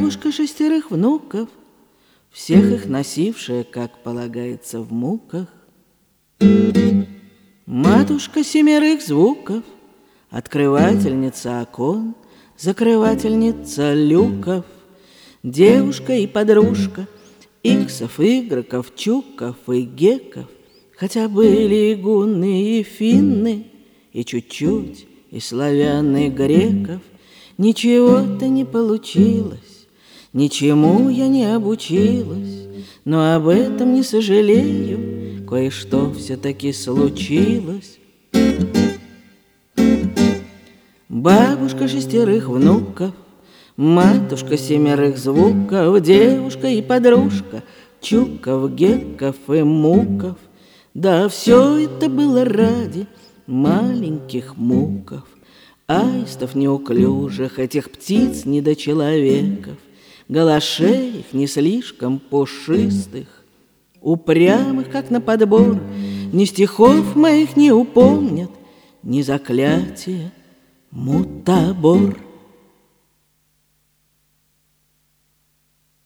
Бабушка 6 внуков, всех их носившая, как полагается, в муках. Матушка 7 звуков, открывательница окон, закрывательница люков. Девушка и подружка иксов, игроков, чуков и геков. Хотя были и гунны, и финны, и чуть-чуть, и славян, и греков. Ничего-то не получилось, ничему я не обучилась, но об этом не сожалею, кое-что все-таки случилось. Бабушка 6 внуков, матушка 7 звуков, девушка и подружка чуков, геков и муков. Да все это было ради маленьких муков, аистов неуклюжих, этих птиц недочеловеков, галашей их не слишком пушистых, упрямых, как на подбор, ни стихов моих не упомнят, ни заклятия мутабор.